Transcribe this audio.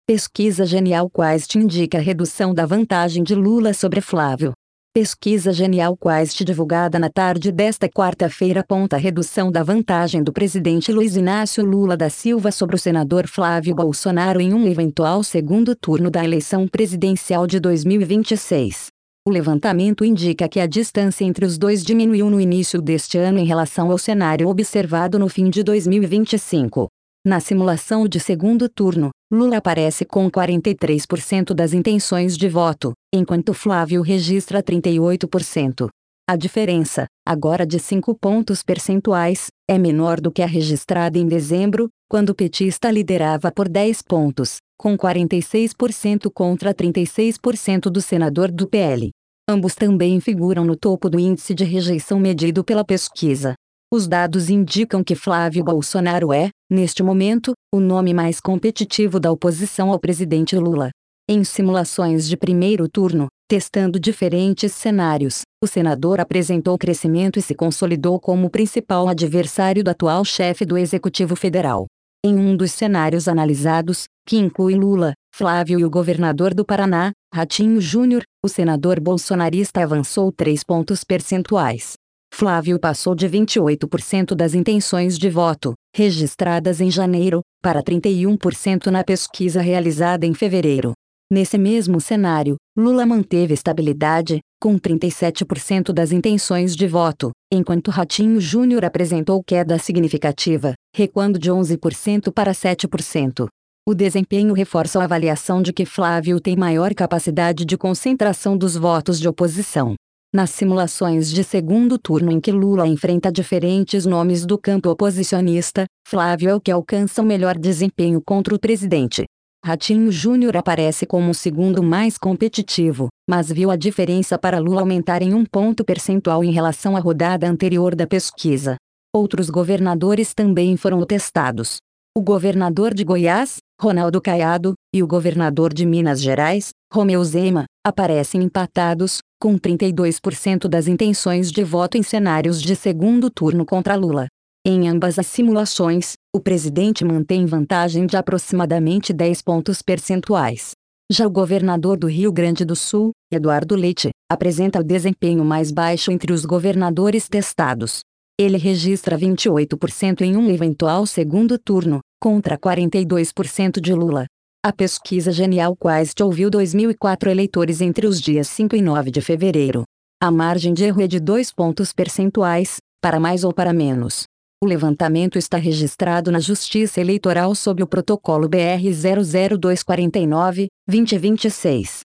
Pesquisa Genial Quest indica a redução da vantagem de Lula sobre Flávio. Pesquisa Genial Quest divulgada na tarde desta quarta-feira aponta a redução da vantagem do presidente Luiz Inácio Lula da Silva sobre o senador Flávio Bolsonaro em um eventual segundo turno da eleição presidencial de 2026. O levantamento indica que a distância entre os dois diminuiu no início deste ano em relação ao cenário observado no fim de 2025. Na simulação de segundo turno, Lula aparece com 43% das intenções de voto, enquanto Flávio registra 38%. A diferença, agora de 5 pontos percentuais, é menor do que a registrada em dezembro, quando o petista liderava por 10 pontos, com 46% contra 36% do senador do PL. Ambos também figuram no topo do índice de rejeição medido pela pesquisa. Os dados indicam que Flávio Bolsonaro é, neste momento, o nome mais competitivo da oposição ao presidente Lula. Em simulações de primeiro turno, testando diferentes cenários, o senador apresentou crescimento e se consolidou como o principal adversário do atual chefe do Executivo Federal. Em um dos cenários analisados, que inclui Lula, Flávio e o governador do Paraná, Ratinho Júnior, o senador bolsonarista avançou 3 pontos percentuais. Flávio passou de 28% das intenções de voto, registradas em janeiro, para 31% na pesquisa realizada em fevereiro. Nesse mesmo cenário, Lula manteve estabilidade, com 37% das intenções de voto, enquanto Ratinho Júnior apresentou queda significativa, recuando de 11% para 7%. O desempenho reforça a avaliação de que Flávio tem maior capacidade de concentração dos votos de oposição. Nas simulações de segundo turno em que Lula enfrenta diferentes nomes do campo oposicionista, Flávio é o que alcança o melhor desempenho contra o presidente. Ratinho Júnior aparece como o segundo mais competitivo, mas viu a diferença para Lula aumentar em 1 ponto percentual em relação à rodada anterior da pesquisa. Outros governadores também foram testados. O governador de Goiás, Ronaldo Caiado, e o governador de Minas Gerais, Romeu Zema, aparecem empatados, com 32% das intenções de voto em cenários de segundo turno contra Lula. Em ambas as simulações, o presidente mantém vantagem de aproximadamente 10 pontos percentuais. Já o governador do Rio Grande do Sul, Eduardo Leite, apresenta o desempenho mais baixo entre os governadores testados. Ele registra 28% em um eventual segundo turno, contra 42% de Lula. A pesquisa Genial Quest ouviu 2.004 eleitores entre os dias 5 e 9 de fevereiro. A margem de erro é de 2 pontos percentuais, para mais ou para menos. O levantamento está registrado na Justiça Eleitoral sob o protocolo BR 00249/2026.